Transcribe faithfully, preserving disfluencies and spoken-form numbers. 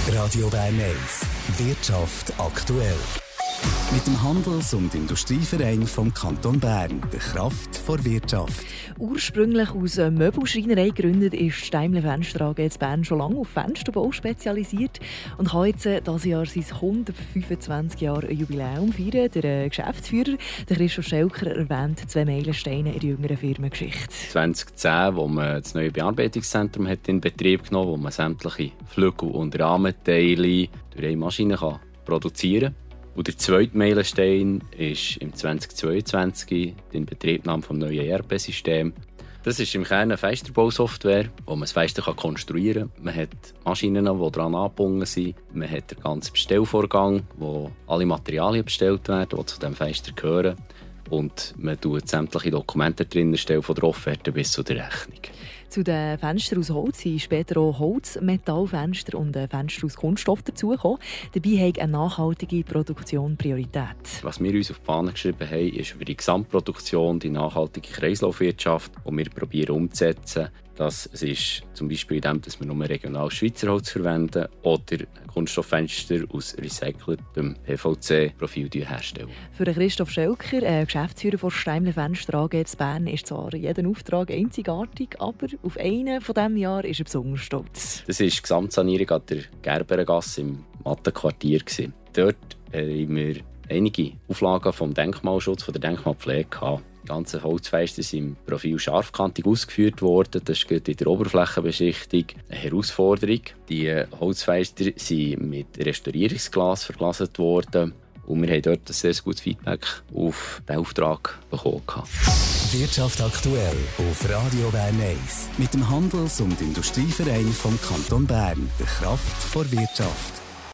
Radio Bern eins. Wirtschaft aktuell. Mit dem Handels- und Industrieverein vom Kanton Bern, der Kraft vor Wirtschaft. Ursprünglich aus einer Möbelschreinerei gegründet, ist die Steimle Fenster A G in Bern schon lange auf Fensterbau spezialisiert und kann jetzt dieses Jahr sein hundertfünfundzwanzig Jahre Jubiläum feiern. Der Geschäftsführer, der Christoph Schelker, erwähnt zwei Meilensteine in der jüngeren Firmengeschichte. zwanzig zehn, wo man das neue Bearbeitungszentrum hat in Betrieb genommen, wo man sämtliche Flügel und Rahmenteile durch eine Maschine kann produzieren kann. Und der zweite Meilenstein ist im zwanzig zweiundzwanzig die Inbetriebnahme des neuen E R P-Systems. Das ist im Kern eine Fensterbausoftware, wo man das Fenster konstruieren kann. Man hat Maschinen, die daran angebunden sind. Man hat den ganzen Bestellvorgang, wo alle Materialien bestellt werden, die zu diesem Fenster gehören. Und man stellt sämtliche Dokumente drin, von der Offerte bis zur Rechnung. Zu den Fenstern aus Holz sind später auch Holz-Metallfenster und Fenster aus Kunststoff dazugekommen. Dabei hat eine nachhaltige Produktion Priorität. Was wir uns auf die Fahne geschrieben haben, ist über die Gesamtproduktion, die nachhaltige Kreislaufwirtschaft, die wir probieren umzusetzen. Das ist zum Beispiel in dem, dass wir nur regional Schweizer Holz verwenden oder Kunststofffenster aus recyceltem P V C-Profil herstellen. Für Christoph Schelker, äh, Geschäftsführer von Steimle Fenster A G in Bern, ist zwar jeder Auftrag einzigartig, aber auf einen von diesem Jahr ist er besonders stolz. Das war die Gesamtsanierung an der Gerberengasse im Mattenquartier. Dort haben wir einige Auflagen vom Denkmalschutz, von der Denkmalpflege gehabt. Die ganzen Holzfenster sind im Profil scharfkantig ausgeführt worden. Das ist in der Oberflächenbeschichtung eine Herausforderung. Die Holzfenster sind mit Restaurierungsglas verglaset worden. Und wir haben dort ein sehr gutes Feedback auf diesen Auftrag bekommen. Wirtschaft aktuell auf Radio Bern eins. Mit dem Handels- und Industrieverein vom Kanton Bern, der Kraft vor Wirtschaft.